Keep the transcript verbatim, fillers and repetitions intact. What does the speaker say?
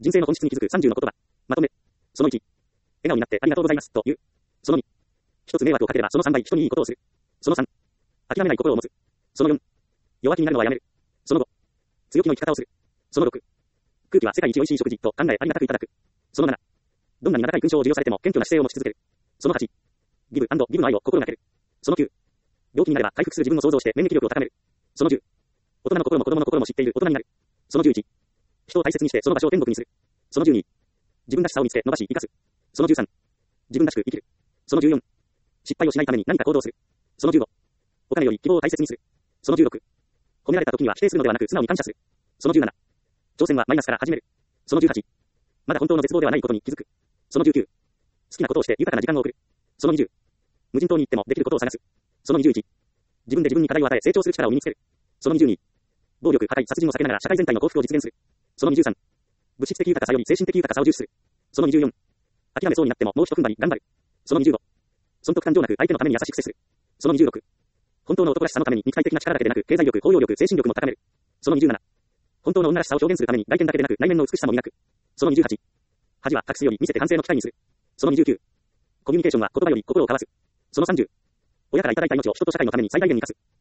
人生の本質に気づくさんじゅうの言葉。まとめ。そのいち。笑顔になってありがとうございますと言う。そのに。一つ迷惑をかければそのさんばい人にいいことをする。そのさん。諦めない心を持つ。そのよん。弱気になるのはやめる。そのご。強気の生き方をする。そのろく。空気は世界一美味しい食事と考えありがたくいただく。そのなな。どんなに名高い勲章を授与されても謙虚な姿勢を持ち続ける。そのはち。ギブ&ギブの愛を心がける。そのきゅう。病気になれば回復する自分を想像して免疫力を高める。そのじゅう。大人の心も子供の心も知っている大人になる。そのじゅういち。人を大切にしてその場所を天国にする。そのじゅうに。自分らしさを見つけ伸ばし生かす。そのじゅうさん。自分らしく生きる。そのじゅうよん。失敗をしないために何か行動する。そのじゅうご。お金より希望を大切にする。そのじゅうろく。褒められた時には否定するのではなく素直に感謝する。そのじゅうなな。挑戦はマイナスから始める。そのじゅうはち。まだ本当の絶望ではないことに気づく。そのじゅうきゅう。好きなことをして豊かな時間を送る。そのにじゅう。無人島に行ってもできることを探す。そのにじゅういち。自分で自分に課題を与え成長する力を身につける。そのにじゅうに。暴力、破壊、殺人を避けながら社会全体の幸福を実現する。そのにじゅうさん。物質的豊かさより精神的豊かさを重視する。そのにじゅうよん。諦めそうになってももう一踏ん張り頑張る。そのにじゅうご。損得感情なく相手のために優しく接する。そのにじゅうろく。本当の男らしさのために肉体的な力だけでなく経済力、包容力、精神力も高める。そのにじゅうなな。本当の女らしさを表現するために外見だけでなく内面の美しさも磨く。そのにじゅうはち。恥は隠すより見せて反省の機会にする。そのにじゅうきゅう。コミュニケーションは言葉より心を交わす。そのさんじゅう。親からいただいた命を人と社会のために最大限に生かす。